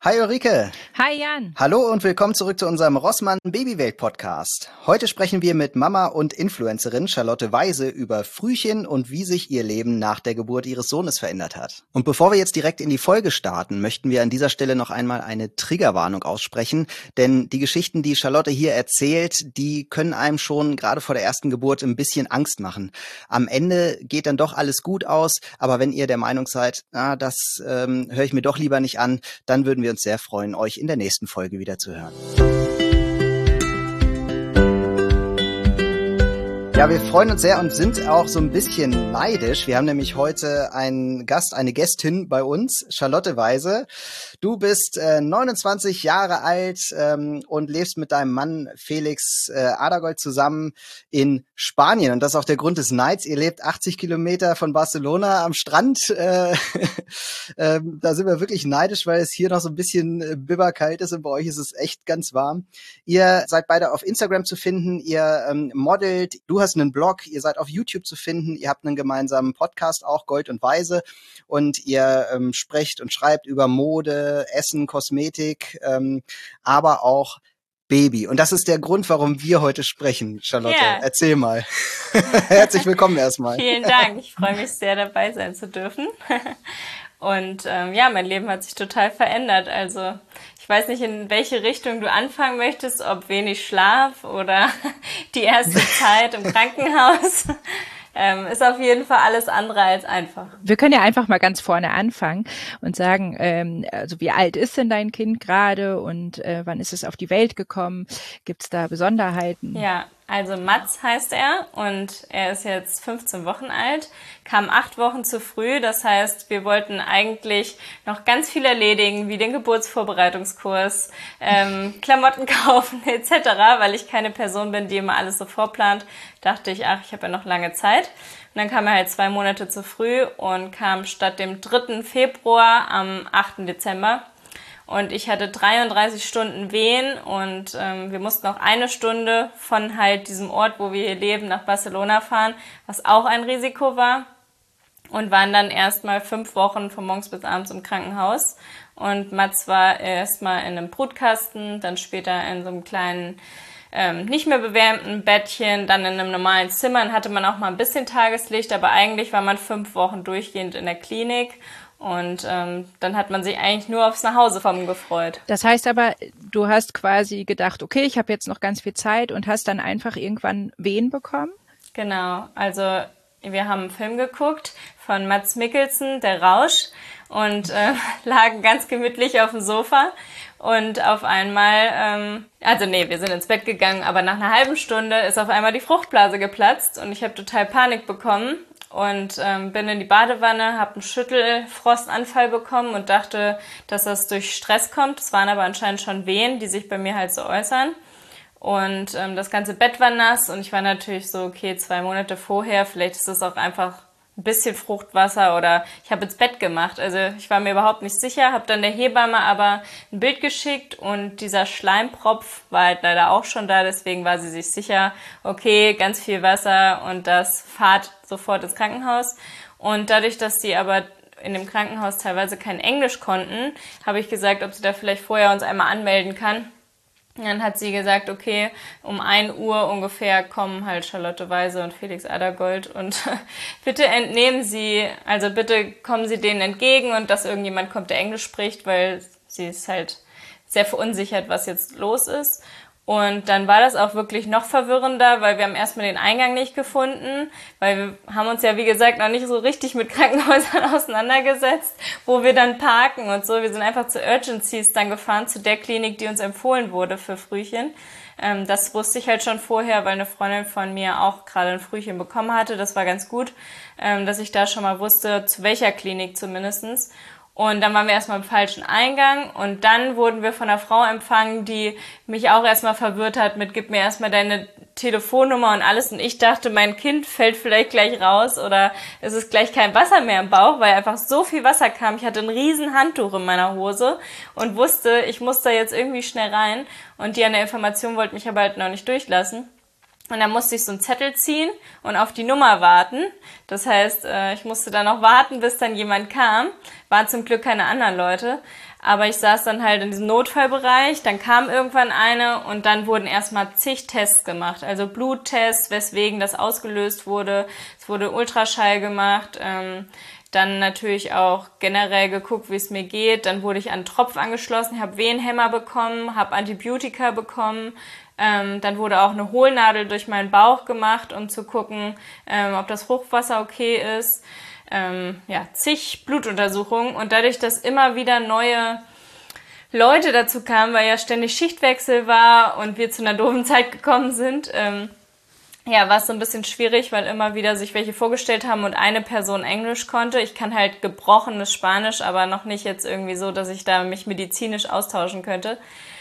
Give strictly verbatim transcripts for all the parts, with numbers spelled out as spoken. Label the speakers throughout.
Speaker 1: Hi Ulrike.
Speaker 2: Hi Jan.
Speaker 1: Hallo und willkommen zurück zu unserem Rossmann Babywelt Podcast. Heute sprechen wir mit Mama und Influencerin Charlotte Weise über Frühchen und wie sich ihr Leben nach der Geburt ihres Sohnes verändert hat. Und bevor wir jetzt direkt in die Folge starten, möchten wir an dieser Stelle noch einmal eine Triggerwarnung aussprechen, denn die Geschichten, die Charlotte hier erzählt, die können einem schon gerade vor der ersten Geburt ein bisschen Angst machen. Am Ende geht dann doch alles gut aus, aber wenn ihr der Meinung seid, ah, das ähm, höre ich mir doch lieber nicht an, dann würden wir uns sehr freuen, euch in der nächsten Folge wieder zu hören. Ja, wir freuen uns sehr und sind auch so ein bisschen neidisch. Wir haben nämlich heute einen Gast, eine Gästin bei uns, Charlotte Weise. Du bist äh, neunundzwanzig Jahre alt ähm, und lebst mit deinem Mann Felix äh, Adergold zusammen in Spanien. Und das ist auch der Grund des Neids. Ihr lebt achtzig Kilometer von Barcelona am Strand. Äh, äh, da sind wir wirklich neidisch, weil es hier noch so ein bisschen äh, bibberkalt ist und bei euch ist es echt ganz warm. Ihr seid beide auf Instagram zu finden. Ihr ähm, modelt. Du hast einen Blog. Ihr seid auf YouTube zu finden. Ihr habt einen gemeinsamen Podcast auch, Gold und Weise. Und ihr ähm, sprecht und schreibt über Mode, Essen, Kosmetik, ähm, aber auch Baby. Und das ist der Grund, warum wir heute sprechen, Charlotte.
Speaker 3: Ja.
Speaker 1: Erzähl mal. Herzlich willkommen erstmal.
Speaker 3: Vielen Dank. Ich freue mich sehr, dabei sein zu dürfen. Und ähm, ja, mein Leben hat sich total verändert. Also ich weiß nicht, in welche Richtung du anfangen möchtest, ob wenig Schlaf oder die erste Zeit im Krankenhaus. Ähm, ist auf jeden Fall alles andere als einfach.
Speaker 2: Wir können ja einfach mal ganz vorne anfangen und sagen, ähm, also wie alt ist denn dein Kind gerade und äh, wann ist es auf die Welt gekommen? Gibt es da Besonderheiten?
Speaker 3: Ja, also Mats heißt er und er ist jetzt fünfzehn Wochen alt, kam acht Wochen zu früh. Das heißt, wir wollten eigentlich noch ganz viel erledigen, wie den Geburtsvorbereitungskurs, ähm, Klamotten kaufen et cetera, weil ich keine Person bin, die immer alles so vorplant. Dachte ich, ach, ich habe ja noch lange Zeit. Und dann kam er halt zwei Monate zu früh und kam statt dem dritten Februar am achten Dezember. Und ich hatte dreiunddreißig Stunden Wehen und ähm, wir mussten auch eine Stunde von halt diesem Ort, wo wir hier leben, nach Barcelona fahren, was auch ein Risiko war. Und waren dann erstmal fünf Wochen von morgens bis abends im Krankenhaus. Und Mats war erstmal in einem Brutkasten, dann später in so einem kleinen, ähm, nicht mehr bewärmten Bettchen, dann in einem normalen Zimmer. Dann hatte man auch mal ein bisschen Tageslicht, aber eigentlich war man fünf Wochen durchgehend in der Klinik. Und ähm, dann hat man sich eigentlich nur aufs Nachhausekommen gefreut.
Speaker 2: Das heißt aber, du hast quasi gedacht, okay, ich habe jetzt noch ganz viel Zeit und hast dann einfach irgendwann Wehen bekommen?
Speaker 3: Genau, also wir haben einen Film geguckt von Mads Mikkelsen, Der Rausch, und äh, lagen ganz gemütlich auf dem Sofa. Und auf einmal, ähm, also nee, wir sind ins Bett gegangen, aber nach einer halben Stunde ist auf einmal die Fruchtblase geplatzt und ich habe total Panik bekommen. Und ähm, bin in die Badewanne, habe einen Schüttelfrostanfall bekommen und dachte, dass das durch Stress kommt. Es waren aber anscheinend schon Wehen, die sich bei mir halt so äußern. Und ähm, das ganze Bett war nass und ich war natürlich so, okay, zwei Monate vorher, vielleicht ist das auch einfach ein bisschen Fruchtwasser oder ich habe ins Bett gemacht. Also ich war mir überhaupt nicht sicher, habe dann der Hebamme aber ein Bild geschickt und dieser Schleimpropf war halt leider auch schon da, deswegen war sie sich sicher, okay, ganz viel Wasser und das fahrt sofort ins Krankenhaus. Und dadurch, dass die aber in dem Krankenhaus teilweise kein Englisch konnten, habe ich gesagt, ob sie da vielleicht vorher uns einmal anmelden kann. Dann hat sie gesagt, okay, um ein Uhr ungefähr kommen halt Charlotte Weise und Felix Adergold und bitte entnehmen Sie, also bitte kommen Sie denen entgegen und dass irgendjemand kommt, der Englisch spricht, weil sie ist halt sehr verunsichert, was jetzt los ist. Und dann war das auch wirklich noch verwirrender, weil wir haben erstmal den Eingang nicht gefunden, weil wir haben uns ja, wie gesagt, noch nicht so richtig mit Krankenhäusern auseinandergesetzt, wo wir dann parken und so. Wir sind einfach zu Urgencies dann gefahren, zu der Klinik, die uns empfohlen wurde für Frühchen. Ähm, das wusste ich halt schon vorher, weil eine Freundin von mir auch gerade ein Frühchen bekommen hatte. Das war ganz gut, ähm, dass ich da schon mal wusste, zu welcher Klinik zumindestens. Und dann waren wir erstmal im falschen Eingang und dann wurden wir von einer Frau empfangen, die mich auch erstmal verwirrt hat mit, gib mir erstmal deine Telefonnummer und alles. Und ich dachte, mein Kind fällt vielleicht gleich raus oder es ist gleich kein Wasser mehr im Bauch, weil einfach so viel Wasser kam. Ich hatte ein riesen Handtuch in meiner Hose und wusste, ich muss da jetzt irgendwie schnell rein. Und die an der Information wollte mich aber halt noch nicht durchlassen. Und dann musste ich so einen Zettel ziehen und auf die Nummer warten. Das heißt, ich musste dann noch warten, bis dann jemand kam. Waren zum Glück keine anderen Leute. Aber ich saß dann halt in diesem Notfallbereich, dann kam irgendwann eine und dann wurden erstmal zig Tests gemacht. Also Bluttests, weswegen das ausgelöst wurde. Es wurde Ultraschall gemacht, ähm, dann natürlich auch generell geguckt, wie es mir geht. Dann wurde ich an einen Tropf angeschlossen, habe Wehenhämmer bekommen, habe Antibiotika bekommen. Ähm, dann wurde auch eine Hohlnadel durch meinen Bauch gemacht, um zu gucken, ähm, ob das Fruchtwasser okay ist. Ähm, ja, zig Blutuntersuchungen. Und dadurch, dass immer wieder neue Leute dazu kamen, weil ja ständig Schichtwechsel war und wir zu einer doofen Zeit gekommen sind, ähm, ja, war es so ein bisschen schwierig, weil immer wieder sich welche vorgestellt haben und eine Person Englisch konnte. Ich kann halt gebrochenes Spanisch, aber noch nicht jetzt irgendwie so, dass ich da mich medizinisch austauschen könnte.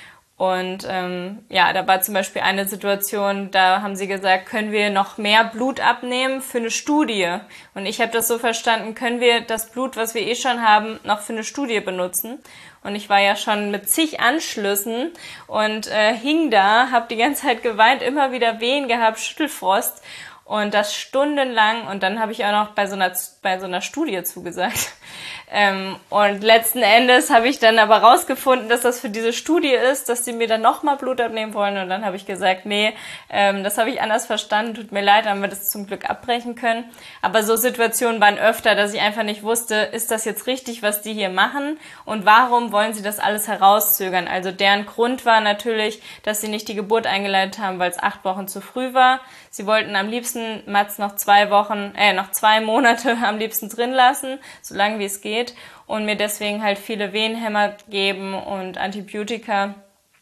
Speaker 3: Und ähm, ja, da war zum Beispiel eine Situation, da haben sie gesagt, können wir noch mehr Blut abnehmen für eine Studie? Und ich habe das so verstanden, können wir das Blut, was wir eh schon haben, noch für eine Studie benutzen? Und ich war ja schon mit zig Anschlüssen und äh, hing da, habe die ganze Zeit geweint, immer wieder Wehen gehabt, Schüttelfrost und das stundenlang. Und dann habe ich auch noch bei so einer bei so einer Studie zugesagt. Ähm, und letzten Endes habe ich dann aber rausgefunden, dass das für diese Studie ist, dass sie mir dann nochmal Blut abnehmen wollen. Und dann habe ich gesagt, nee, ähm, das habe ich anders verstanden, tut mir leid, haben wir das zum Glück abbrechen können. Aber so Situationen waren öfter, dass ich einfach nicht wusste, ist das jetzt richtig, was die hier machen? Und warum wollen sie das alles herauszögern? Also deren Grund war natürlich, dass sie nicht die Geburt eingeleitet haben, weil es acht Wochen zu früh war. Sie wollten am liebsten Mats noch zwei Wochen, äh, noch zwei Monate am liebsten drin lassen, so lange wie es geht. Und mir deswegen halt viele Wehenhämmer geben und Antibiotika,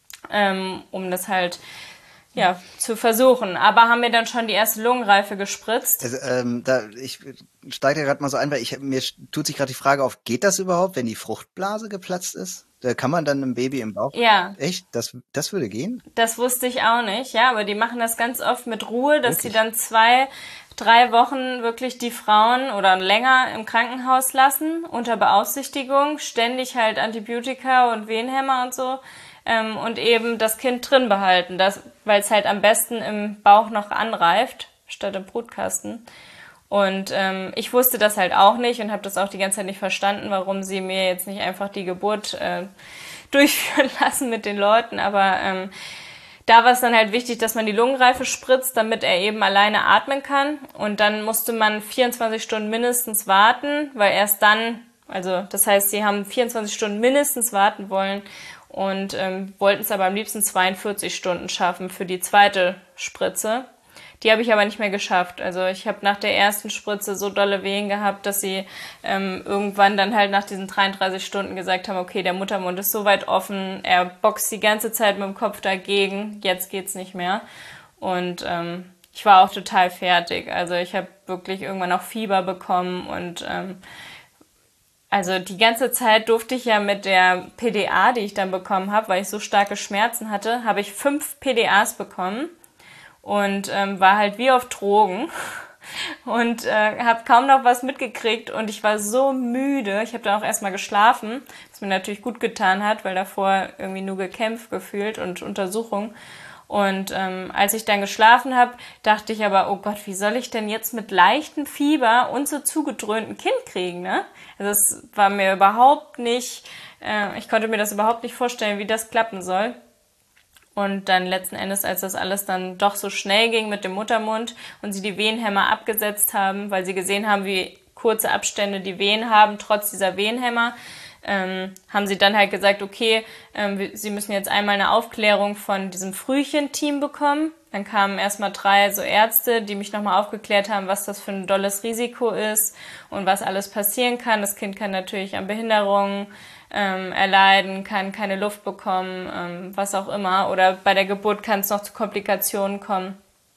Speaker 3: ähm, um das halt ja zu versuchen. Aber haben mir dann schon die erste Lungenreife gespritzt.
Speaker 1: Also, ähm, da, ich steige da gerade mal so ein, weil ich mir tut sich gerade die Frage auf, geht das überhaupt, wenn die Fruchtblase geplatzt ist? Da kann man dann ein Baby im Bauch?
Speaker 3: Ja.
Speaker 1: Echt? Das, das würde gehen?
Speaker 3: Das wusste ich auch nicht, ja, aber die machen das ganz oft mit Ruhe, dass
Speaker 1: Wirklich?
Speaker 3: sie dann zwei, drei Wochen wirklich die Frauen oder länger im Krankenhaus lassen, unter Beaufsichtigung, ständig halt Antibiotika und Wehenhämmer und so, ähm, und eben das Kind drin behalten, das, weil es halt am besten im Bauch noch anreift, statt im Brutkasten. Und ähm, ich wusste das halt auch nicht und habe das auch die ganze Zeit nicht verstanden, warum sie mir jetzt nicht einfach die Geburt äh, durchführen lassen mit den Leuten. Aber ähm, da war es dann halt wichtig, dass man die Lungenreife spritzt, damit er eben alleine atmen kann. Und dann musste man vierundzwanzig Stunden mindestens warten, weil erst dann, also das heißt, sie haben vierundzwanzig Stunden mindestens warten wollen und ähm, wollten es aber am liebsten zweiundvierzig Stunden schaffen für die zweite Spritze. Die habe ich aber nicht mehr geschafft. Also ich habe nach der ersten Spritze so dolle Wehen gehabt, dass sie ähm, irgendwann dann halt nach diesen dreiunddreißig Stunden gesagt haben, okay, der Muttermund ist so weit offen, er boxt die ganze Zeit mit dem Kopf dagegen, jetzt geht's nicht mehr. Und ähm, ich war auch total fertig. Also ich habe wirklich irgendwann auch Fieber bekommen und ähm, also die ganze Zeit durfte ich ja mit der P D A, die ich dann bekommen habe, weil ich so starke Schmerzen hatte, habe ich fünf P D As bekommen. Und ähm, war halt wie auf Drogen und äh, habe kaum noch was mitgekriegt und ich war so müde. Ich habe dann auch erstmal geschlafen, was mir natürlich gut getan hat, weil davor irgendwie nur gekämpft gefühlt und Untersuchung. Und ähm, als ich dann geschlafen habe, dachte ich aber, oh Gott, wie soll ich denn jetzt mit leichtem Fieber und so zugedröhnten Kind kriegen, ne? Also es war mir überhaupt nicht, äh, ich konnte mir das überhaupt nicht vorstellen, wie das klappen soll. Und dann letzten Endes, als das alles dann doch so schnell ging mit dem Muttermund und sie die Wehenhämmer abgesetzt haben, weil sie gesehen haben, wie kurze Abstände die Wehen haben, trotz dieser Wehenhämmer, ähm, haben sie dann halt gesagt, okay, ähm, sie müssen jetzt einmal eine Aufklärung von diesem Frühchen-Team bekommen. Dann kamen erstmal drei so Ärzte, die mich nochmal aufgeklärt haben, was das für ein dolles Risiko ist und was alles passieren kann. Das Kind kann natürlich an Behinderungen ähm, erleiden, kann keine Luft bekommen, ähm, was auch immer. Oder bei der Geburt kann es noch zu Komplikationen kommen.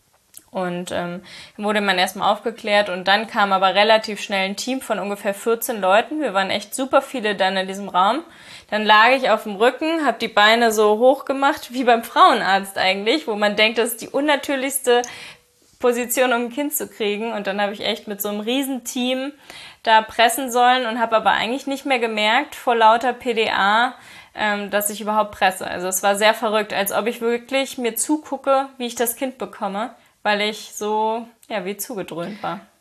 Speaker 3: Und ähm, wurde man erstmal aufgeklärt und dann kam aber relativ schnell ein Team von ungefähr vierzehn Leuten. Wir waren echt super viele dann in diesem Raum. Dann lag ich auf dem Rücken, habe die Beine so hoch gemacht, wie beim Frauenarzt eigentlich, wo man denkt, das ist die unnatürlichste Position, um ein Kind zu kriegen. Und dann habe ich echt mit so einem Riesenteam da pressen sollen und habe aber eigentlich nicht mehr gemerkt vor lauter P D A, ähm, dass ich überhaupt presse. Also es war sehr verrückt, als ob ich wirklich mir zugucke, wie ich das Kind bekomme, weil ich so, ja, wie zugedröhnt war.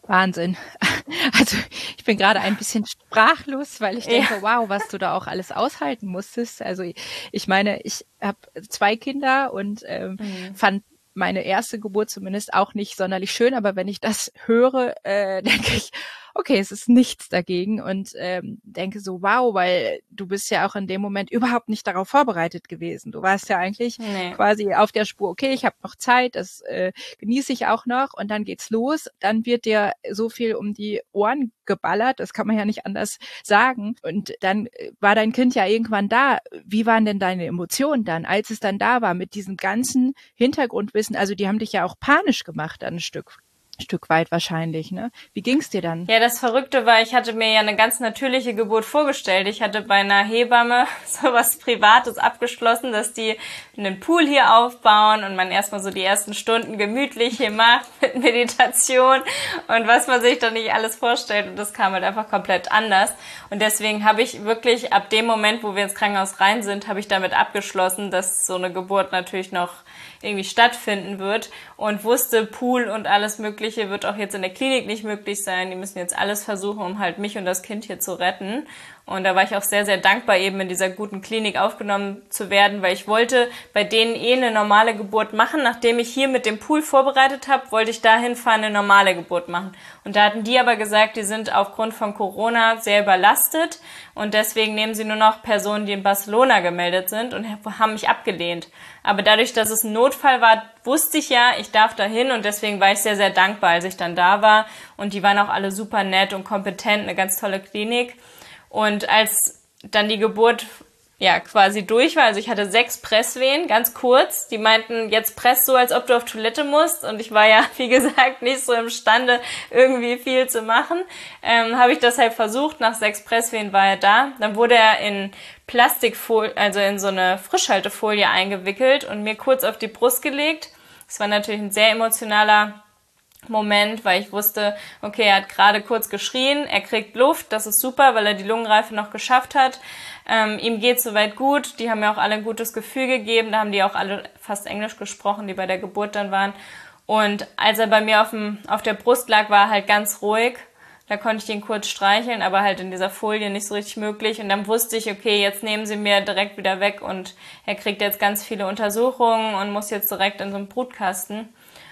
Speaker 2: Wahnsinn. Also ich bin gerade ein bisschen sprachlos, weil ich denke,
Speaker 3: Ja.
Speaker 2: wow, was du da auch alles aushalten musstest. Also ich meine, ich habe zwei Kinder und ähm,
Speaker 3: Mhm.
Speaker 2: fand meine erste Geburt zumindest auch nicht sonderlich schön, aber wenn ich das höre, äh, denke ich, okay, es ist nichts dagegen und ähm, denke so, wow, weil du bist ja auch in dem Moment überhaupt nicht darauf vorbereitet gewesen. Du warst ja eigentlich
Speaker 3: Nee.
Speaker 2: quasi auf der Spur, okay, ich habe noch Zeit, das äh, genieße ich auch noch und dann geht's los. Dann wird dir so viel um die Ohren geballert, das kann man ja nicht anders sagen. Und dann war dein Kind ja irgendwann da. Wie waren denn deine Emotionen dann, als es dann da war mit diesem ganzen Hintergrundwissen? Also die haben dich ja auch panisch gemacht dann ein Stück. Stück weit wahrscheinlich, ne? Wie ging's dir dann?
Speaker 3: Ja, das Verrückte war, ich hatte mir ja eine ganz natürliche Geburt vorgestellt. Ich hatte bei einer Hebamme sowas Privates abgeschlossen, dass die einen Pool hier aufbauen und man erstmal so die ersten Stunden gemütlich hier macht mit Meditation und was man sich da nicht alles vorstellt. Und das kam halt einfach komplett anders. Und deswegen habe ich wirklich ab dem Moment, wo wir ins Krankenhaus rein sind, habe ich damit abgeschlossen, dass so eine Geburt natürlich noch irgendwie stattfinden wird und wusste, Pool und alles Mögliche wird auch jetzt in der Klinik nicht möglich sein. Die müssen jetzt alles versuchen, um halt mich und das Kind hier zu retten. Und da war ich auch sehr, sehr dankbar, eben in dieser guten Klinik aufgenommen zu werden, weil ich wollte bei denen eh eine normale Geburt machen. Nachdem ich hier mit dem Pool vorbereitet habe, wollte ich dahin fahren, eine normale Geburt machen. Und da hatten die aber gesagt, die sind aufgrund von Corona sehr überlastet und deswegen nehmen sie nur noch Personen, die in Barcelona gemeldet sind und haben mich abgelehnt. Aber dadurch, dass es ein Notfall war, wusste ich ja, ich darf dahin und deswegen war ich sehr, sehr dankbar, als ich dann da war. Und die waren auch alle super nett und kompetent, eine ganz tolle Klinik. Und als dann die Geburt ja quasi durch war, also ich hatte sechs Presswehen, ganz kurz. Die meinten, jetzt press so, als ob du auf Toilette musst. Und ich war ja, wie gesagt, nicht so imstande, irgendwie viel zu machen. Ähm, habe ich das halt versucht. Nach sechs Presswehen war er da. Dann wurde er in Plastikfolie, also in so eine Frischhaltefolie eingewickelt und mir kurz auf die Brust gelegt. Das war natürlich ein sehr emotionaler Moment, weil ich wusste, okay, er hat gerade kurz geschrien, er kriegt Luft, das ist super, weil er die Lungenreife noch geschafft hat. Ähm, ihm geht's soweit gut, die haben mir auch alle ein gutes Gefühl gegeben, da haben die auch alle fast Englisch gesprochen, die bei der Geburt dann waren. Und als er bei mir auf, dem, auf der Brust lag, war er halt ganz ruhig. Da konnte ich ihn kurz streicheln, aber halt in dieser Folie nicht so richtig möglich. Und dann wusste ich, okay, jetzt nehmen sie mir direkt wieder weg und er kriegt jetzt ganz viele Untersuchungen und muss jetzt direkt in so einen Brutkasten.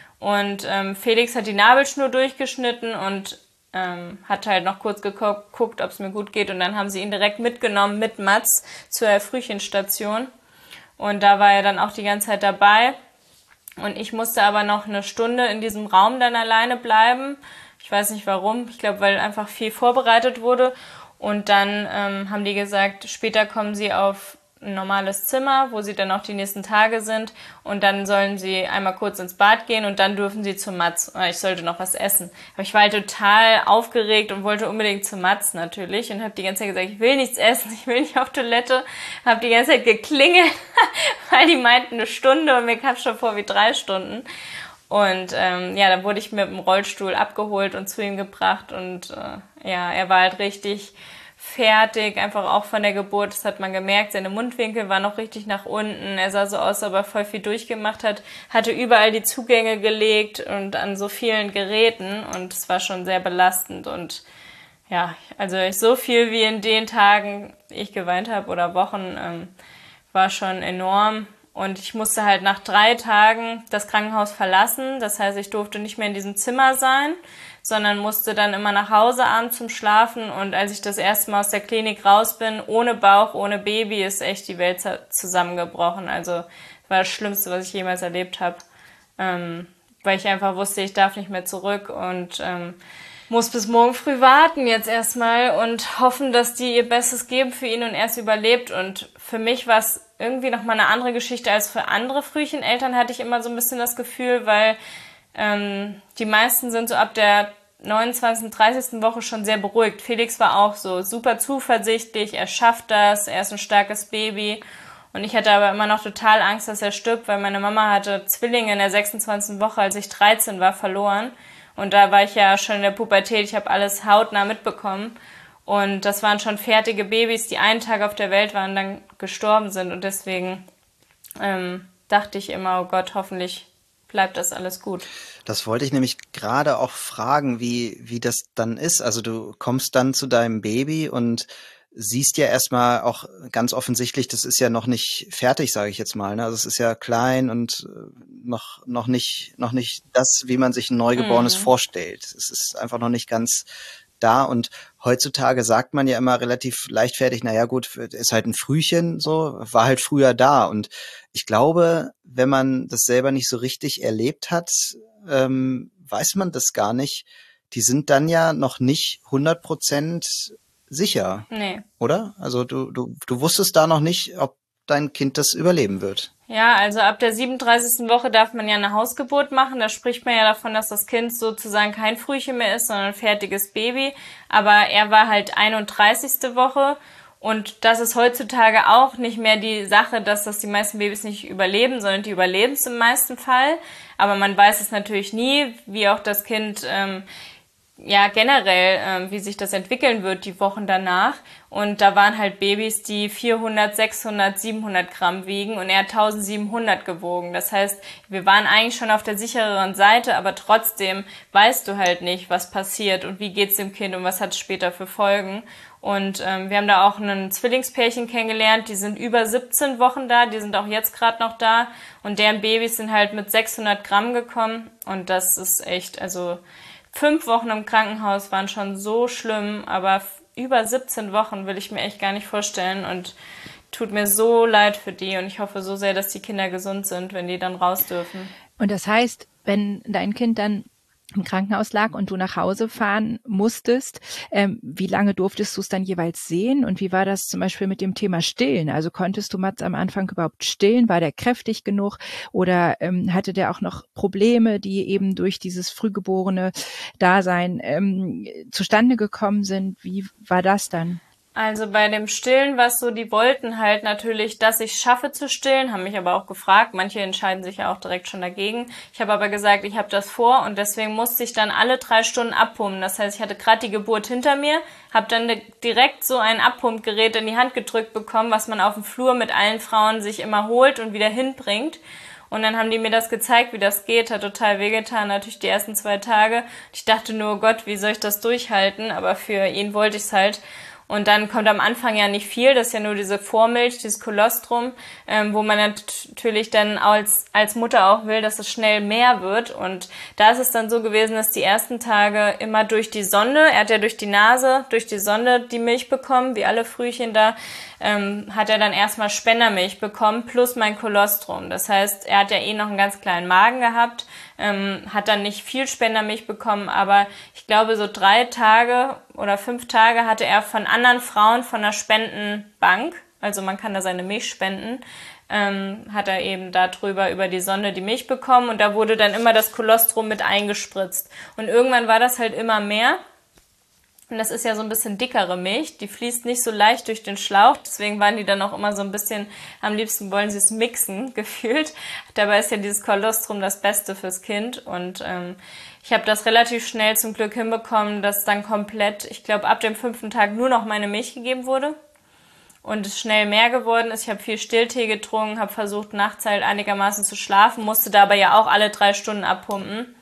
Speaker 3: Und ähm, Felix hat die Nabelschnur durchgeschnitten und ähm, hat halt noch kurz geguckt, ob es mir gut geht. Und dann haben sie ihn direkt mitgenommen mit Mats zur Frühchenstation. Und da war er dann auch die ganze Zeit dabei. Und ich musste aber noch eine Stunde in diesem Raum dann alleine bleiben. Ich weiß nicht warum. Ich glaube, weil einfach viel vorbereitet wurde. Und dann ähm, haben die gesagt, später kommen sie auf ein normales Zimmer, wo sie dann auch die nächsten Tage sind und dann sollen sie einmal kurz ins Bad gehen und dann dürfen sie zu Mats. Ich sollte noch was essen. Aber ich war halt total aufgeregt und wollte unbedingt zu Mats natürlich und habe die ganze Zeit gesagt, ich will nichts essen, ich will nicht auf Toilette. Habe die ganze Zeit geklingelt, weil die meinten eine Stunde und mir kam schon vor wie drei Stunden. Und ähm, ja, dann wurde ich mit dem Rollstuhl abgeholt und zu ihm gebracht und äh, ja, er war halt richtig fertig, einfach auch von der Geburt, das hat man gemerkt, seine Mundwinkel waren noch richtig nach unten, er sah so aus, als ob er voll viel durchgemacht hat, hatte überall die Zugänge gelegt und an so vielen Geräten und es war schon sehr belastend und ja, also so viel wie in den Tagen ich geweint habe oder Wochen, ähm, war schon enorm und ich musste halt nach drei Tagen das Krankenhaus verlassen, das heißt, ich durfte nicht mehr in diesem Zimmer sein, sondern musste dann immer nach Hause abends zum Schlafen. Und als ich das erste Mal aus der Klinik raus bin, ohne Bauch, ohne Baby, ist echt die Welt zusammengebrochen. Also war das Schlimmste, was ich jemals erlebt habe, ähm, weil ich einfach wusste, ich darf nicht mehr zurück und ähm, muss bis morgen früh warten jetzt erstmal und hoffen, dass die ihr Bestes geben für ihn und er es überlebt. Und für mich war es irgendwie nochmal eine andere Geschichte als für andere Frühcheneltern, hatte ich immer so ein bisschen das Gefühl, weil Ähm, die meisten sind so ab der neunundzwanzigsten, dreißigsten Woche schon sehr beruhigt. Felix war auch so super zuversichtlich, er schafft das, er ist ein starkes Baby. Und ich hatte aber immer noch total Angst, dass er stirbt, weil meine Mama hatte Zwillinge in der sechsundzwanzigsten Woche, als ich dreizehn war, verloren. Und da war ich ja schon in der Pubertät, ich habe alles hautnah mitbekommen. Und das waren schon fertige Babys, die einen Tag auf der Welt waren und dann gestorben sind. Und deswegen ähm, dachte ich immer, oh Gott, hoffentlich bleibt das alles gut.
Speaker 1: Das wollte ich nämlich gerade auch fragen, wie, wie das dann ist. Also du kommst dann zu deinem Baby und siehst ja erstmal auch ganz offensichtlich, das ist ja noch nicht fertig, sage ich jetzt mal. Ne? Also es ist ja klein und noch, noch nicht, noch nicht das, wie man sich ein Neugeborenes mhm. vorstellt. Es ist einfach noch nicht ganz da, und heutzutage sagt man ja immer relativ leichtfertig, naja gut, ist halt ein Frühchen, so, war halt früher da, und ich glaube, wenn man das selber nicht so richtig erlebt hat, ähm, weiß man das gar nicht. Die sind dann ja noch nicht hundert Prozent sicher,
Speaker 3: nee.
Speaker 1: oder? Also du, du, du wusstest da noch nicht, ob dein Kind das überleben wird.
Speaker 3: Ja, also ab der siebenunddreißigsten Woche darf man ja eine Hausgeburt machen. Da spricht man ja davon, dass das Kind sozusagen kein Frühchen mehr ist, sondern ein fertiges Baby. Aber er war halt einunddreißigste Woche, und das ist heutzutage auch nicht mehr die Sache, dass das die meisten Babys nicht überleben, sondern die überleben es im meisten Fall. Aber man weiß es natürlich nie, wie auch das Kind ähm, ja generell, ähm, wie sich das entwickeln wird die Wochen danach. Und da waren halt Babys, die vierhundert, sechshundert, siebenhundert Gramm wiegen, und er hat eintausendsiebenhundert gewogen. Das heißt, wir waren eigentlich schon auf der sichereren Seite, aber trotzdem weißt du halt nicht, was passiert und wie geht's dem Kind und was hat es später für Folgen. Und ähm, wir haben da auch ein Zwillingspärchen kennengelernt, die sind über siebzehn Wochen da, die sind auch jetzt gerade noch da, und deren Babys sind halt mit sechshundert Gramm gekommen, und das ist echt, also fünf Wochen im Krankenhaus waren schon so schlimm, aber über siebzehn Wochen will ich mir echt gar nicht vorstellen, und tut mir so leid für die, und ich hoffe so sehr, dass die Kinder gesund sind, wenn die dann raus dürfen.
Speaker 2: Und das heißt, wenn dein Kind dann im Krankenhaus lag und du nach Hause fahren musstest, ähm, wie lange durftest du es dann jeweils sehen, und wie war das zum Beispiel mit dem Thema Stillen? Also konntest du Mats am Anfang überhaupt stillen? War der kräftig genug, oder ähm, hatte der auch noch Probleme, die eben durch dieses frühgeborene Dasein ähm, zustande gekommen sind? Wie war das dann?
Speaker 3: Also bei dem Stillen war es so, die wollten halt natürlich, dass ich schaffe zu stillen, haben mich aber auch gefragt. Manche entscheiden sich ja auch direkt schon dagegen. Ich habe aber gesagt, ich habe das vor, und deswegen musste ich dann alle drei Stunden abpumpen. Das heißt, ich hatte gerade die Geburt hinter mir, habe dann direkt so ein Abpumpgerät in die Hand gedrückt bekommen, was man auf dem Flur mit allen Frauen sich immer holt und wieder hinbringt. Und dann haben die mir das gezeigt, wie das geht, hat total wehgetan, natürlich die ersten zwei Tage. Ich dachte nur, oh Gott, wie soll ich das durchhalten? Aber für ihn wollte ich es halt. Und dann kommt am Anfang ja nicht viel, das ist ja nur diese Vormilch, dieses Kolostrum, ähm, wo man natürlich dann als, als Mutter auch will, dass es schnell mehr wird. Und da ist es dann so gewesen, dass die ersten Tage immer durch die Sonde, er hat ja durch die Nase, durch die Sonde die Milch bekommen, wie alle Frühchen da, ähm, hat er dann erstmal Spendermilch bekommen, plus mein Kolostrum. Das heißt, er hat ja eh noch einen ganz kleinen Magen gehabt, ähm, hat dann nicht viel Spendermilch bekommen, aber ich glaube, so drei Tage oder fünf Tage hatte er von anderen Frauen von der Spendenbank, also man kann da seine Milch spenden, ähm, hat er eben darüber über die Sonde die Milch bekommen, und da wurde dann immer das Kolostrum mit eingespritzt. Und irgendwann war das halt immer mehr. Und das ist ja so ein bisschen dickere Milch, die fließt nicht so leicht durch den Schlauch, deswegen waren die dann auch immer so ein bisschen, am liebsten wollen sie es mixen, gefühlt. Dabei ist ja dieses Kolostrum das Beste fürs Kind, und ähm, ich habe das relativ schnell zum Glück hinbekommen, dass dann komplett, ich glaube ab dem fünften Tag nur noch meine Milch gegeben wurde und es schnell mehr geworden ist. Ich habe viel Stilltee getrunken, habe versucht nachts halt einigermaßen zu schlafen, musste dabei ja auch alle drei Stunden abpumpen.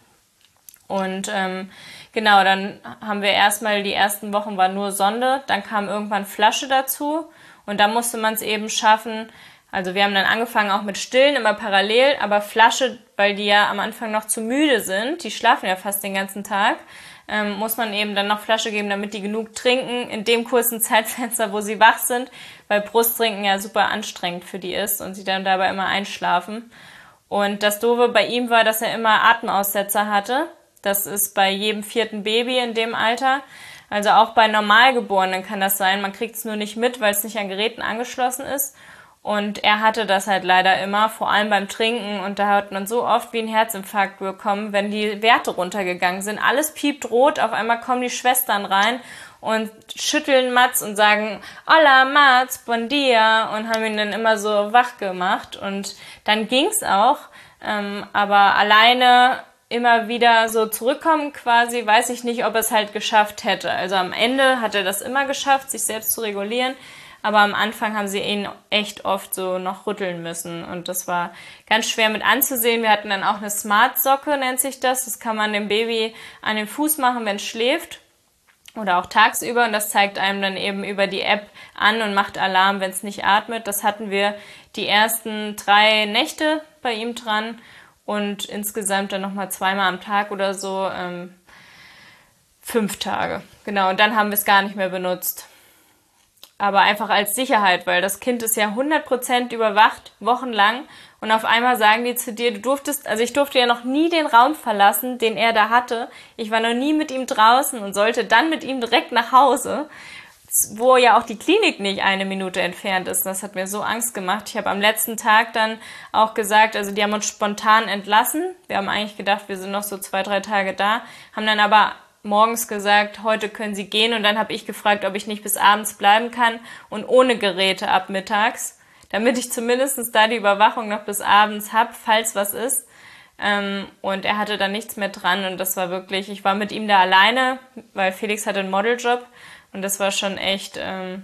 Speaker 3: Und ähm, genau, dann haben wir erstmal, die ersten Wochen war nur Sonde, dann kam irgendwann Flasche dazu, und da musste man es eben schaffen. Also wir haben dann angefangen auch mit Stillen, immer parallel, aber Flasche, weil die ja am Anfang noch zu müde sind, die schlafen ja fast den ganzen Tag, ähm, muss man eben dann noch Flasche geben, damit die genug trinken in dem kurzen Zeitfenster, wo sie wach sind, weil Brusttrinken ja super anstrengend für die ist und sie dann dabei immer einschlafen. Und das Doofe bei ihm war, dass er immer Atemaussetzer hatte. Das ist bei jedem vierten Baby in dem Alter. Also auch bei Normalgeborenen kann das sein. Man kriegt es nur nicht mit, weil es nicht an Geräten angeschlossen ist. Und er hatte das halt leider immer, vor allem beim Trinken. Und da hat man so oft wie einen Herzinfarkt bekommen, wenn die Werte runtergegangen sind. Alles piept rot, auf einmal kommen die Schwestern rein und schütteln Mats und sagen, Hola Mats, bon dia, und haben ihn dann immer so wach gemacht. Und dann ging's auch, ähm, aber alleine immer wieder so zurückkommen quasi, weiß ich nicht, ob er es halt geschafft hätte. Also am Ende hat er das immer geschafft, sich selbst zu regulieren, aber am Anfang haben sie ihn echt oft so noch rütteln müssen und das war ganz schwer mit anzusehen. Wir hatten dann auch eine Smart-Socke, nennt sich das. Das kann man dem Baby an den Fuß machen, wenn es schläft oder auch tagsüber und das zeigt einem dann eben über die App an und macht Alarm, wenn es nicht atmet. Das hatten wir die ersten drei Nächte bei ihm dran und insgesamt dann nochmal zweimal am Tag oder so, ähm, fünf Tage. Genau, und dann haben wir es gar nicht mehr benutzt. Aber einfach als Sicherheit, weil das Kind ist ja hundert Prozent überwacht, wochenlang. Und auf einmal sagen die zu dir, du durftest, also ich durfte ja noch nie den Raum verlassen, den er da hatte. Ich war noch nie mit ihm draußen und sollte dann mit ihm direkt nach Hause, wo ja auch die Klinik nicht eine Minute entfernt ist. Das hat mir so Angst gemacht. Ich habe am letzten Tag dann auch gesagt, also die haben uns spontan entlassen. Wir haben eigentlich gedacht, wir sind noch so zwei, drei Tage da, haben dann aber morgens gesagt, heute können Sie gehen und dann habe ich gefragt, ob ich nicht bis abends bleiben kann und ohne Geräte ab mittags, damit ich zumindest da die Überwachung noch bis abends habe, falls was ist. Ähm, und er hatte dann nichts mehr dran und das war wirklich, ich war mit ihm da alleine, weil Felix hatte einen Modeljob und das war schon echt ähm,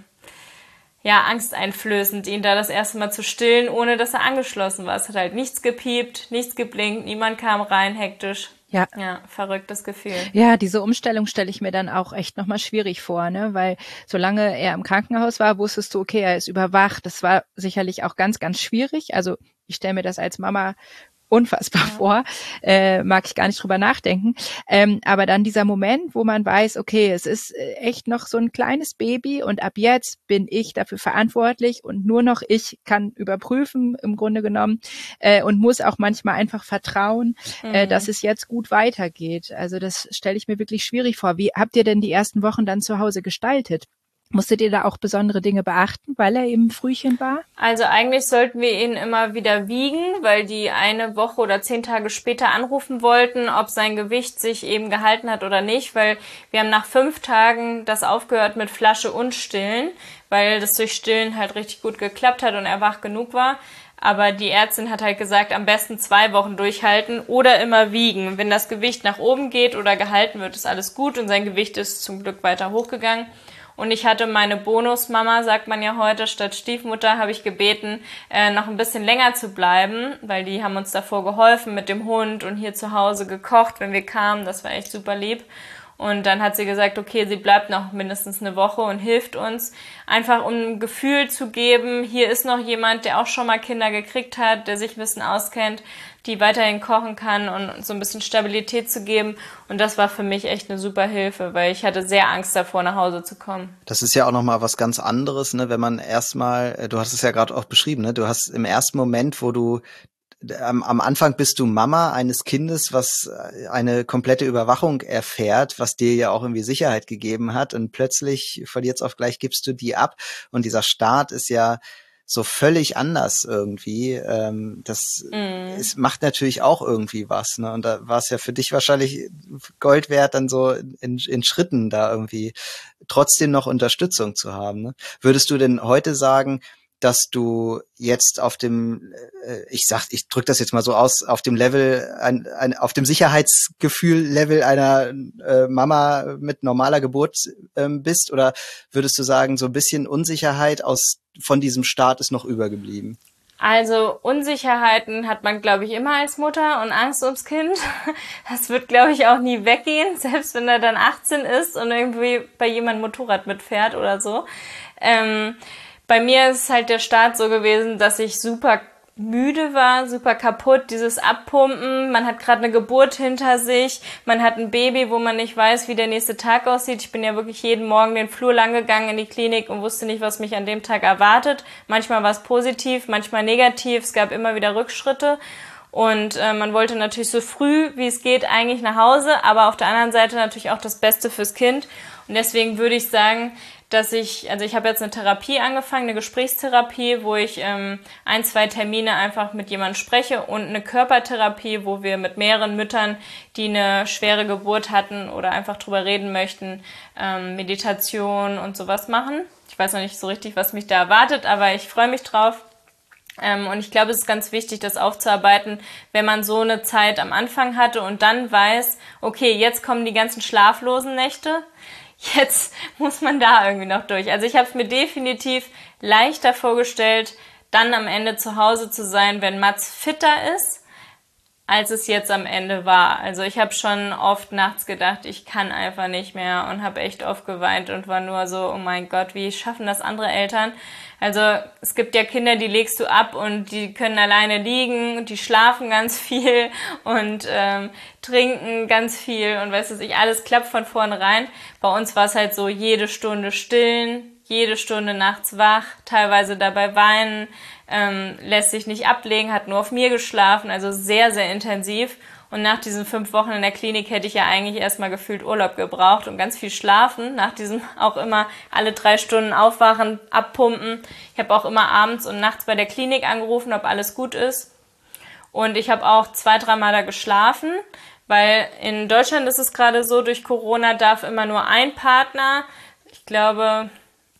Speaker 3: ja angsteinflößend, ihn da das erste Mal zu stillen, ohne dass er angeschlossen war. Es hat halt nichts gepiept, nichts geblinkt, niemand kam rein, hektisch.
Speaker 2: Ja.
Speaker 3: Ja, verrücktes Gefühl.
Speaker 2: Ja, diese Umstellung stelle ich mir dann auch echt nochmal schwierig vor, ne? Weil solange er im Krankenhaus war, wusstest du, okay, er ist überwacht. Das war sicherlich auch ganz, ganz schwierig. Also ich stelle mir das als Mama unfassbar ja. vor, äh, mag ich gar nicht drüber nachdenken. Ähm, aber dann dieser Moment, wo man weiß, okay, es ist echt noch so ein kleines Baby und ab jetzt bin ich dafür verantwortlich und nur noch ich kann überprüfen, im Grunde genommen, äh, und muss auch manchmal einfach vertrauen, mhm. äh, dass es jetzt gut weitergeht. Also das stelle ich mir wirklich schwierig vor. Wie habt ihr denn die ersten Wochen dann zu Hause gestaltet? Musstet ihr da auch besondere Dinge beachten, weil er eben Frühchen war?
Speaker 3: Also eigentlich sollten wir ihn immer wieder wiegen, weil die eine Woche oder zehn Tage später anrufen wollten, ob sein Gewicht sich eben gehalten hat oder nicht, weil wir haben nach fünf Tagen das aufgehört mit Flasche und Stillen, weil das durch Stillen halt richtig gut geklappt hat und er wach genug war. Aber die Ärztin hat halt gesagt, am besten zwei Wochen durchhalten oder immer wiegen. Wenn das Gewicht nach oben geht oder gehalten wird, ist alles gut und sein Gewicht ist zum Glück weiter hochgegangen. Und ich hatte meine Bonusmama, sagt man ja heute, statt Stiefmutter, habe ich gebeten, äh, noch ein bisschen länger zu bleiben, weil die haben uns davor geholfen mit dem Hund und hier zu Hause gekocht, wenn wir kamen. Das war echt super lieb. Und dann hat sie gesagt, okay, sie bleibt noch mindestens eine Woche und hilft uns, einfach um ein Gefühl zu geben, hier ist noch jemand, der auch schon mal Kinder gekriegt hat, der sich ein bisschen auskennt, die weiterhin kochen kann und so ein bisschen Stabilität zu geben. Und das war für mich echt eine super Hilfe, weil ich hatte sehr Angst davor, nach Hause zu kommen.
Speaker 1: Das ist ja auch nochmal was ganz anderes, ne, wenn man erstmal, du hast es ja gerade auch beschrieben, ne, du hast im ersten Moment, wo du Am, am Anfang bist du Mama eines Kindes, was eine komplette Überwachung erfährt, was dir ja auch irgendwie Sicherheit gegeben hat und plötzlich von jetzt auf gleich gibst du die ab und dieser Start ist ja so völlig anders irgendwie. Ähm, das mm. es macht natürlich auch irgendwie was, ne? Und da war es ja für dich wahrscheinlich Gold wert, dann so in, in Schritten da irgendwie trotzdem noch Unterstützung zu haben. Ne? Würdest du denn heute sagen, dass du jetzt auf dem, äh, ich sag, ich drück das jetzt mal so aus, auf dem Level, ein, ein, auf dem Sicherheitsgefühl-Level einer äh, Mama mit normaler Geburt ähm, bist? Oder würdest du sagen, so ein bisschen Unsicherheit aus von diesem Start ist noch übergeblieben?
Speaker 3: Also Unsicherheiten hat man, glaube ich, immer als Mutter und Angst ums Kind. Das wird, glaube ich, auch nie weggehen, selbst wenn er dann achtzehn ist und irgendwie bei jemandem Motorrad mitfährt oder so. Ähm, Bei mir ist halt der Start so gewesen, dass ich super müde war, super kaputt, dieses Abpumpen, man hat gerade eine Geburt hinter sich, man hat ein Baby, wo man nicht weiß, wie der nächste Tag aussieht. Ich bin ja wirklich jeden Morgen den Flur lang gegangen in die Klinik und wusste nicht, was mich an dem Tag erwartet. Manchmal war es positiv, manchmal negativ, es gab immer wieder Rückschritte. Und äh, man wollte natürlich so früh, wie es geht, eigentlich nach Hause, aber auf der anderen Seite natürlich auch das Beste fürs Kind. Und deswegen würde ich sagen, dass ich, also ich habe jetzt eine Therapie angefangen, eine Gesprächstherapie, wo ich ähm, ein, zwei Termine einfach mit jemandem spreche und eine Körpertherapie, wo wir mit mehreren Müttern, die eine schwere Geburt hatten oder einfach drüber reden möchten, ähm, Meditation und sowas machen. Ich weiß noch nicht so richtig, was mich da erwartet, aber ich freue mich drauf. Ähm, und ich glaube, es ist ganz wichtig, das aufzuarbeiten, wenn man so eine Zeit am Anfang hatte und dann weiß, okay, jetzt kommen die ganzen schlaflosen Nächte. jetzt muss man da irgendwie noch durch. Also ich habe es mir definitiv leichter vorgestellt, dann am Ende zu Hause zu sein, wenn Mats fitter ist, als es jetzt am Ende war. Also ich habe schon oft nachts gedacht, ich kann einfach nicht mehr und habe echt oft geweint und war nur so, oh mein Gott, wie schaffen das andere Eltern? Also es gibt ja Kinder, die legst du ab und die können alleine liegen, die schlafen ganz viel und ähm, trinken ganz viel und weißt du, ich alles klappt von vornherein. Bei uns war es halt so, jede Stunde stillen, jede Stunde nachts wach, teilweise dabei weinen, ähm, lässt sich nicht ablegen, hat nur auf mir geschlafen, also sehr, sehr intensiv. Und nach diesen fünf Wochen in der Klinik hätte ich ja eigentlich erstmal gefühlt Urlaub gebraucht und ganz viel schlafen. Nach diesem auch immer alle drei Stunden aufwachen, abpumpen. Ich habe auch immer abends und nachts bei der Klinik angerufen, ob alles gut ist. Und ich habe auch zwei, dreimal da geschlafen, weil in Deutschland ist es gerade so, durch Corona darf immer nur ein Partner, ich glaube,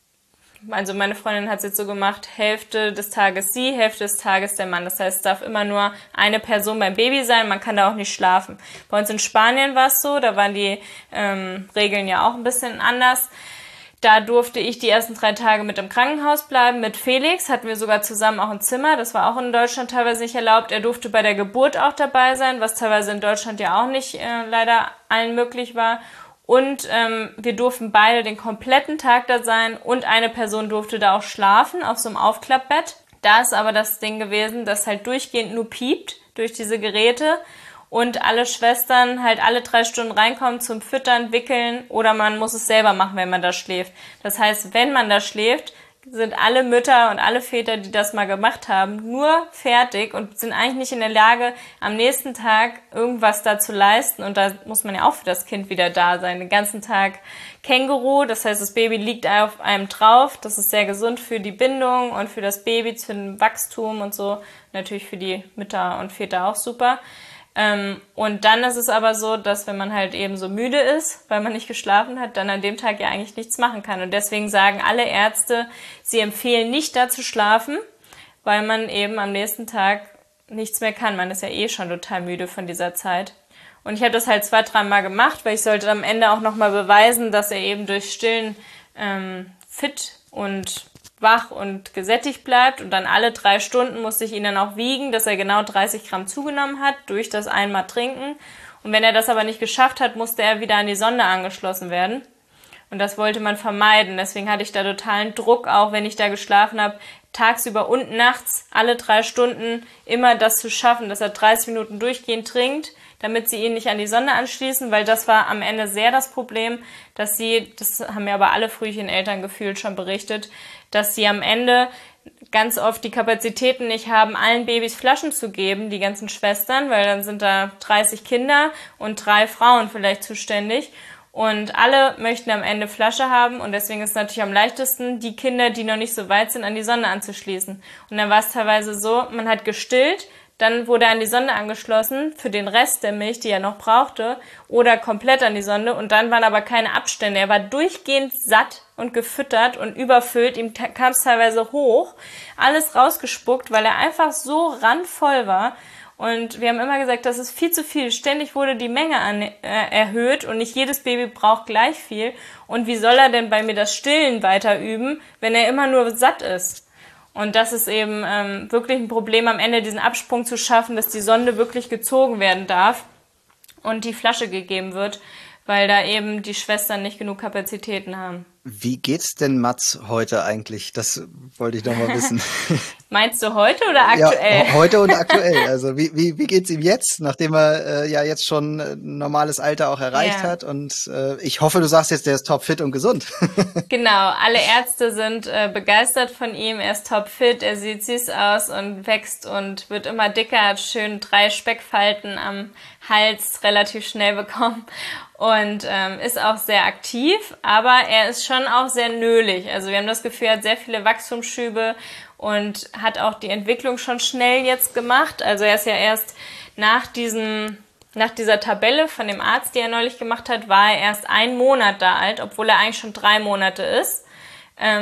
Speaker 3: also meine Freundin hat es jetzt so gemacht, Hälfte des Tages sie, Hälfte des Tages der Mann. Das heißt, es darf immer nur eine Person beim Baby sein, man kann da auch nicht schlafen. Bei uns in Spanien war es so, da waren die ähm, Regeln ja auch ein bisschen anders. Da durfte ich die ersten drei Tage mit im Krankenhaus bleiben. Mit Felix hatten wir sogar zusammen auch ein Zimmer. Das war auch in Deutschland teilweise nicht erlaubt. Er durfte bei der Geburt auch dabei sein, was teilweise in Deutschland ja auch nicht äh, leider allen möglich war. Und ähm, wir durften beide den kompletten Tag da sein und eine Person durfte da auch schlafen auf so einem Aufklappbett. Da ist aber das Ding gewesen, dass halt durchgehend nur piept durch diese Geräte und alle Schwestern halt alle drei Stunden reinkommen zum Füttern, Wickeln oder man muss es selber machen, wenn man da schläft. Das heißt, wenn man da schläft, sind alle Mütter und alle Väter, die das mal gemacht haben, nur fertig und sind eigentlich nicht in der Lage, am nächsten Tag irgendwas da zu leisten. Und da muss man ja auch für das Kind wieder da sein. Den ganzen Tag Känguru, das heißt, das Baby liegt auf einem drauf. Das ist sehr gesund für die Bindung und für das Baby, für den Wachstum und so. Natürlich für die Mütter und Väter auch super. Ähm, und dann ist es aber so, dass wenn man halt eben so müde ist, weil man nicht geschlafen hat, dann an dem Tag ja eigentlich nichts machen kann. Und deswegen sagen alle Ärzte, sie empfehlen nicht da zu schlafen, weil man eben am nächsten Tag nichts mehr kann. Man ist ja eh schon total müde von dieser Zeit. Und ich habe das halt zwei, dreimal gemacht, weil ich sollte am Ende auch nochmal beweisen, dass er eben durch Stillen ähm, fit und wach und gesättigt bleibt und dann alle drei Stunden musste ich ihn dann auch wiegen, dass er genau dreißig Gramm zugenommen hat durch das einmal Trinken. Und wenn er das aber nicht geschafft hat, musste er wieder an die Sonde angeschlossen werden. Und das wollte man vermeiden. Deswegen hatte ich da totalen Druck, auch wenn ich da geschlafen habe, tagsüber und nachts alle drei Stunden immer das zu schaffen, dass er dreißig Minuten durchgehend trinkt, damit sie ihn nicht an die Sonde anschließen, weil das war am Ende sehr das Problem, dass sie, das haben mir aber alle Frühcheneltern gefühlt schon berichtet, dass sie am Ende ganz oft die Kapazitäten nicht haben, allen Babys Flaschen zu geben, die ganzen Schwestern, weil dann sind da dreißig Kinder und drei Frauen vielleicht zuständig. Und alle möchten am Ende Flasche haben und deswegen ist es natürlich am leichtesten, die Kinder, die noch nicht so weit sind, an die Sonde anzuschließen. Und dann war es teilweise so, man hat gestillt, dann wurde er an die Sonde angeschlossen für den Rest der Milch, die er noch brauchte, oder komplett an die Sonde und dann waren aber keine Abstände. Er war durchgehend satt und gefüttert und überfüllt, ihm kam es teilweise hoch, alles rausgespuckt, weil er einfach so randvoll war. Und wir haben immer gesagt, das ist viel zu viel. Ständig wurde die Menge an, äh, erhöht und nicht jedes Baby braucht gleich viel. Und wie soll er denn bei mir das Stillen weiter üben, wenn er immer nur satt ist? Und das ist eben ähm, wirklich ein Problem, am Ende diesen Absprung zu schaffen, dass die Sonde wirklich gezogen werden darf und die Flasche gegeben wird, weil da eben die Schwestern nicht genug Kapazitäten haben.
Speaker 1: Wie geht's denn Mats heute eigentlich? Das wollte ich noch mal wissen.
Speaker 3: Meinst du heute oder aktuell?
Speaker 1: Ja, heute und aktuell. Also wie, wie, wie geht's ihm jetzt, nachdem er äh, ja jetzt schon ein normales Alter auch erreicht ja. hat? Und äh, ich hoffe, du sagst jetzt, der ist topfit und gesund.
Speaker 3: Genau, alle Ärzte sind äh, begeistert von ihm. Er ist topfit, er sieht süß aus und wächst und wird immer dicker, hat schön drei Speckfalten am Hals relativ schnell bekommen und ähm, ist auch sehr aktiv, aber er ist schon auch sehr nölig. Also wir haben das Gefühl, er hat sehr viele Wachstumsschübe und hat auch die Entwicklung schon schnell jetzt gemacht. Also er ist ja erst nach diesem, nach dieser Tabelle von dem Arzt, die er neulich gemacht hat, war er erst einen Monat da alt, obwohl er eigentlich schon drei Monate ist. Ähm,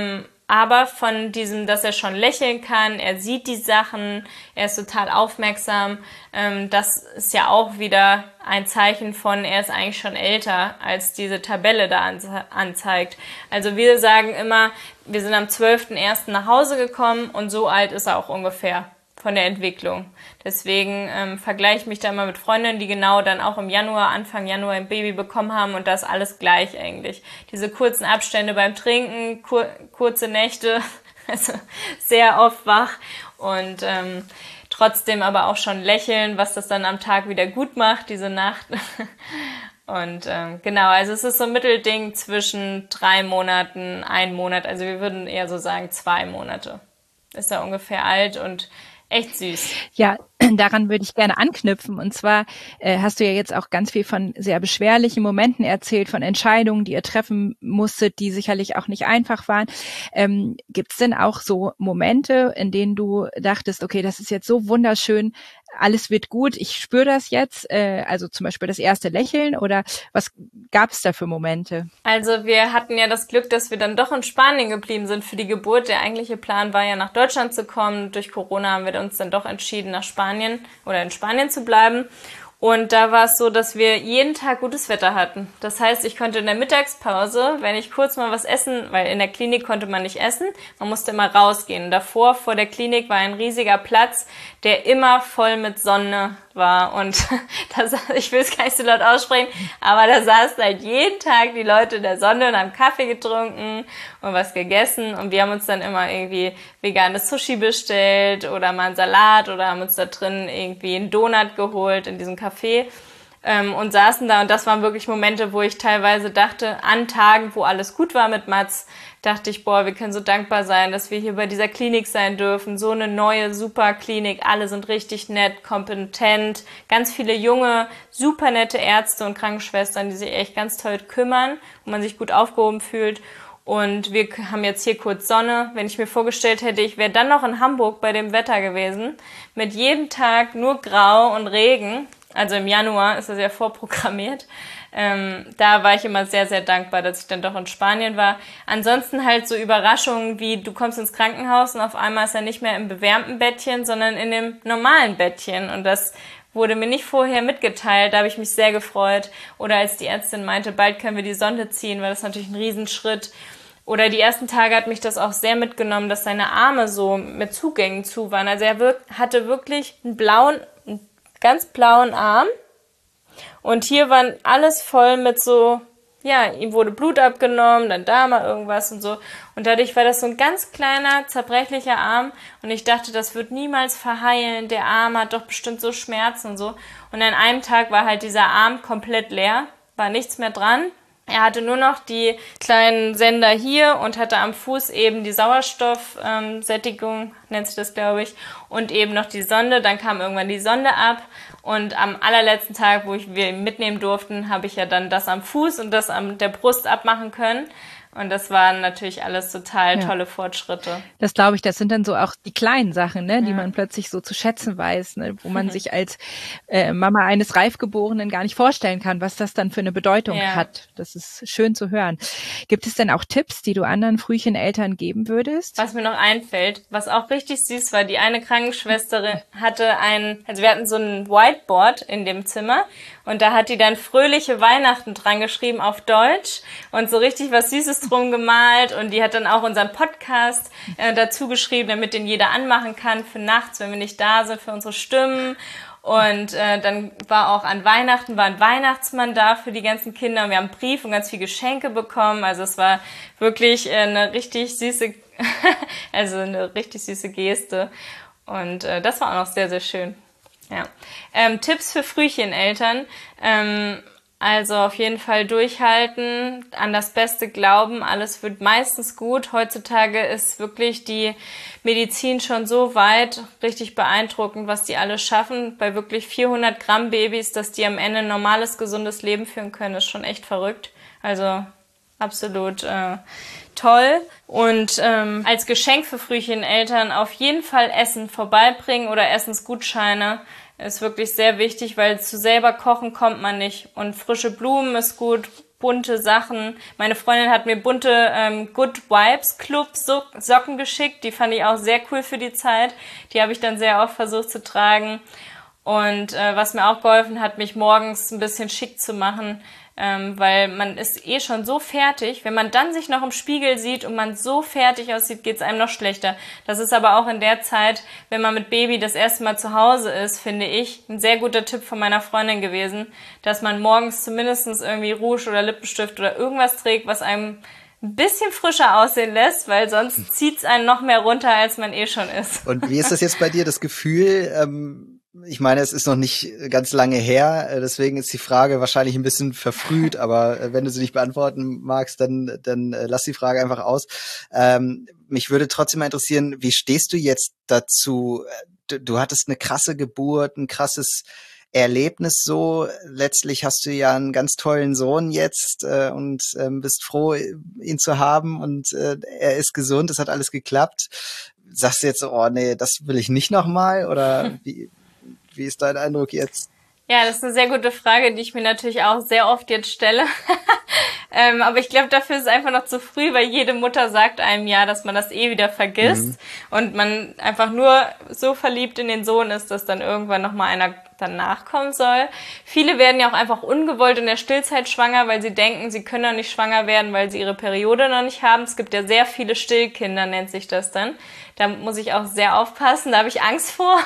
Speaker 3: aber von diesem, dass er schon lächeln kann, er sieht die Sachen, er ist total aufmerksam, ähm, das ist ja auch wieder ein Zeichen von, er ist eigentlich schon älter, als diese Tabelle da anzeigt. Also wir sagen immer, wir sind am zwölften ersten nach Hause gekommen und so alt ist er auch ungefähr von der Entwicklung. Deswegen ähm, vergleiche ich mich da immer mit Freundinnen, die genau dann auch im Januar, Anfang Januar ein Baby bekommen haben und das alles gleich eigentlich. Diese kurzen Abstände beim Trinken, kur- kurze Nächte, also sehr oft wach und ähm, trotzdem aber auch schon lächeln, was das dann am Tag wieder gut macht, diese Nacht. Und ähm, genau, also es ist so ein Mittelding zwischen drei Monaten, ein Monat, also wir würden eher so sagen zwei Monate. Ist er ungefähr alt und echt süß.
Speaker 2: Ja, daran würde ich gerne anknüpfen. Und zwar äh, hast du ja jetzt auch ganz viel von sehr beschwerlichen Momenten erzählt, von Entscheidungen, die ihr treffen musstet, die sicherlich auch nicht einfach waren. Ähm, gibt es denn auch so Momente, in denen du dachtest, okay, das ist jetzt so wunderschön, alles wird gut, ich spüre das jetzt, äh, also zum Beispiel das erste Lächeln, oder was gab es da für Momente?
Speaker 3: Also wir hatten ja das Glück, dass wir dann doch in Spanien geblieben sind für die Geburt. Der eigentliche Plan war ja nach Deutschland zu kommen. Durch Corona haben wir uns dann doch entschieden, nach Spanien oder in Spanien zu bleiben. Und da war es so, dass wir jeden Tag gutes Wetter hatten. Das heißt, ich konnte in der Mittagspause, wenn ich kurz mal was essen, weil in der Klinik konnte man nicht essen, man musste immer rausgehen. Davor, vor der Klinik, war ein riesiger Platz, der immer voll mit Sonne war. Und das, ich will es gar nicht so laut aussprechen, aber da saßen halt jeden Tag die Leute in der Sonne und haben Kaffee getrunken und was gegessen. Und wir haben uns dann immer irgendwie veganes Sushi bestellt oder mal einen Salat oder haben uns da drin irgendwie einen Donut geholt in diesem Café ähm, und saßen da. Und das waren wirklich Momente, wo ich teilweise dachte, an Tagen, wo alles gut war mit Mats, dachte ich, boah, wir können so dankbar sein, dass wir hier bei dieser Klinik sein dürfen. So eine neue, super Klinik. Alle sind richtig nett, kompetent. Ganz viele junge, super nette Ärzte und Krankenschwestern, die sich echt ganz toll kümmern, wo man sich gut aufgehoben fühlt. Und wir haben jetzt hier kurz Sonne. Wenn ich mir vorgestellt hätte, ich wäre dann noch in Hamburg bei dem Wetter gewesen, mit jedem Tag nur Grau und Regen, also im Januar ist das ja vorprogrammiert, ähm, da war ich immer sehr, sehr dankbar, dass ich dann doch in Spanien war. Ansonsten halt so Überraschungen wie, du kommst ins Krankenhaus und auf einmal ist er nicht mehr im bewärmten Bettchen, sondern in dem normalen Bettchen. Und das wurde mir nicht vorher mitgeteilt, da habe ich mich sehr gefreut. Oder als die Ärztin meinte, bald können wir die Sonde ziehen, war das natürlich ein Riesenschritt. Oder die ersten Tage hat mich das auch sehr mitgenommen, dass seine Arme so mit Zugängen zu waren. Also er wirk- hatte wirklich einen blauen, einen ganz blauen Arm. Und hier waren alles voll mit so, ja, ihm wurde Blut abgenommen, dann da mal irgendwas und so. Und dadurch war das so ein ganz kleiner, zerbrechlicher Arm. Und ich dachte, das wird niemals verheilen. Der Arm hat doch bestimmt so Schmerzen und so. Und an einem Tag war halt dieser Arm komplett leer, war nichts mehr dran. Er hatte nur noch die kleinen Sender hier und hatte am Fuß eben die Sauerstoffsättigung, nennt sich das, glaube ich, und eben noch die Sonde. Dann kam irgendwann die Sonde ab und am allerletzten Tag, wo ich wir mitnehmen durften, habe ich ja dann das am Fuß und das an der Brust abmachen können. Und das waren natürlich alles total tolle ja. Fortschritte.
Speaker 2: Das glaube ich, das sind dann so auch die kleinen Sachen, ne, die ja. man plötzlich so zu schätzen weiß, ne, wo man mhm. sich als äh, Mama eines Reifgeborenen gar nicht vorstellen kann, was das dann für eine Bedeutung ja. hat. Das ist schön zu hören. Gibt es denn auch Tipps, die du anderen Frühcheneltern geben würdest?
Speaker 3: Was mir noch einfällt, was auch richtig süß war, die eine Krankenschwester hatte ein, also wir hatten so ein Whiteboard in dem Zimmer und da hat die dann fröhliche Weihnachten dran geschrieben auf Deutsch und so richtig was Süßes drum gemalt und die hat dann auch unseren Podcast äh, dazu geschrieben, damit den jeder anmachen kann für nachts, wenn wir nicht da sind, für unsere Stimmen. Und äh, dann war auch an Weihnachten, war ein Weihnachtsmann da für die ganzen Kinder und wir haben einen Brief und ganz viele Geschenke bekommen. Also es war wirklich äh, eine richtig süße, also eine richtig süße Geste. Und äh, das war auch noch sehr, sehr schön. Ja. Ähm, Tipps für Frühcheneltern. Ähm, Also auf jeden Fall durchhalten, an das Beste glauben, alles wird meistens gut. Heutzutage ist wirklich die Medizin schon so weit, richtig beeindruckend, was die alles schaffen. Bei wirklich vierhundert Gramm Babys, dass die am Ende ein normales, gesundes Leben führen können, ist schon echt verrückt. Also absolut äh, toll. Und ähm, als Geschenk für Frühcheneltern auf jeden Fall Essen vorbeibringen oder Essensgutscheine. Ist wirklich sehr wichtig, weil zu selber kochen kommt man nicht. Und frische Blumen ist gut, bunte Sachen. Meine Freundin hat mir bunte ähm, Good Vibes Club Socken geschickt. Die fand ich auch sehr cool für die Zeit. Die habe ich dann sehr oft versucht zu tragen. Und äh, was mir auch geholfen hat, mich morgens ein bisschen schick zu machen, ähm, weil man ist eh schon so fertig. Wenn man dann sich noch im Spiegel sieht und man so fertig aussieht, geht's einem noch schlechter. Das ist aber auch in der Zeit, wenn man mit Baby das erste Mal zu Hause ist, finde ich, ein sehr guter Tipp von meiner Freundin gewesen, dass man morgens zumindest irgendwie Rouge oder Lippenstift oder irgendwas trägt, was einem ein bisschen frischer aussehen lässt, weil sonst zieht's einen noch mehr runter, als man eh schon ist.
Speaker 1: Und wie ist das jetzt bei dir, das Gefühl, ähm ich meine, es ist noch nicht ganz lange her, deswegen ist die Frage wahrscheinlich ein bisschen verfrüht, aber wenn du sie nicht beantworten magst, dann dann lass die Frage einfach aus. Ähm, mich würde trotzdem mal interessieren, wie stehst du jetzt dazu? Du, du hattest eine krasse Geburt, ein krasses Erlebnis so. Letztlich hast du ja einen ganz tollen Sohn jetzt äh, und ähm, bist froh, ihn zu haben und äh, er ist gesund, es hat alles geklappt. Sagst du jetzt so, oh nee, das will ich nicht nochmal oder wie? Wie ist dein Eindruck jetzt?
Speaker 3: Ja, das ist eine sehr gute Frage, die ich mir natürlich auch sehr oft jetzt stelle. ähm, aber ich glaube, dafür ist es einfach noch zu früh, weil jede Mutter sagt einem ja, dass man das eh wieder vergisst mhm. und man einfach nur so verliebt in den Sohn ist, dass dann irgendwann nochmal einer danach kommen soll. Viele werden ja auch einfach ungewollt in der Stillzeit schwanger, weil sie denken, sie können noch nicht schwanger werden, weil sie ihre Periode noch nicht haben. Es gibt ja sehr viele Stillkinder, nennt sich das dann. Da muss ich auch sehr aufpassen, da habe ich Angst vor.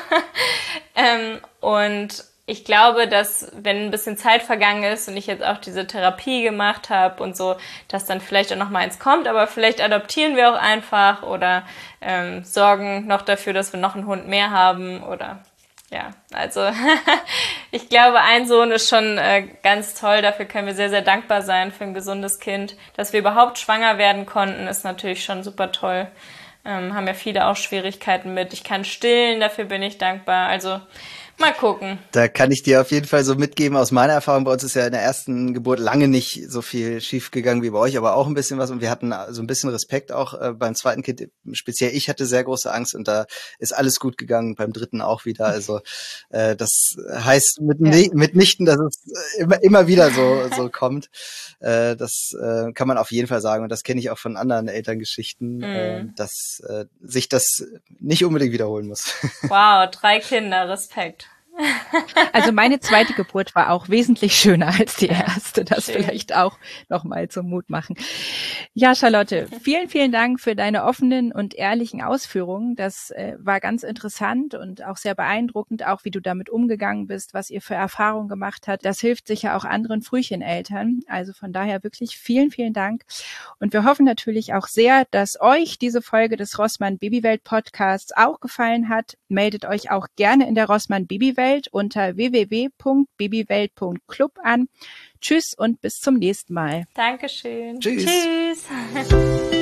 Speaker 3: ähm, und ich glaube, dass wenn ein bisschen Zeit vergangen ist und ich jetzt auch diese Therapie gemacht habe und so, dass dann vielleicht auch noch mal eins kommt, aber vielleicht adoptieren wir auch einfach oder ähm, sorgen noch dafür, dass wir noch einen Hund mehr haben oder ja, also ich glaube, ein Sohn ist schon äh, ganz toll, dafür können wir sehr, sehr dankbar sein für ein gesundes Kind. Dass wir überhaupt schwanger werden konnten, ist natürlich schon super toll. Ähm, haben ja viele auch Schwierigkeiten mit. Ich kann stillen, dafür bin ich dankbar. Also mal gucken.
Speaker 1: Da kann ich dir auf jeden Fall so mitgeben, aus meiner Erfahrung, bei uns ist ja in der ersten Geburt lange nicht so viel schief gegangen wie bei euch, aber auch ein bisschen was und wir hatten so ein bisschen Respekt auch äh, beim zweiten Kind, speziell ich hatte sehr große Angst und da ist alles gut gegangen, beim dritten auch wieder, also äh, das heißt mit ja. mitnichten, dass es immer immer wieder so so kommt, äh, das äh, kann man auf jeden Fall sagen und das kenne ich auch von anderen Elterngeschichten, mhm. äh, dass äh, sich das nicht unbedingt wiederholen muss.
Speaker 3: Wow, drei Kinder, Respekt.
Speaker 2: Also meine zweite Geburt war auch wesentlich schöner als die erste. Das Schön. Vielleicht auch nochmal zum Mut machen. Ja, Charlotte, vielen, vielen Dank für deine offenen und ehrlichen Ausführungen. Das äh, war ganz interessant und auch sehr beeindruckend, auch wie du damit umgegangen bist, was ihr für Erfahrungen gemacht habt. Das hilft sicher auch anderen Frühcheneltern. Also von daher wirklich vielen, vielen Dank. Und wir hoffen natürlich auch sehr, dass euch diese Folge des Rossmann Babywelt Podcasts auch gefallen hat. Meldet euch auch gerne in der Rossmann Babywelt unter w w w punkt babywelt punkt club an. Tschüss und bis zum nächsten Mal.
Speaker 3: Dankeschön.
Speaker 1: Tschüss.
Speaker 3: Tschüss.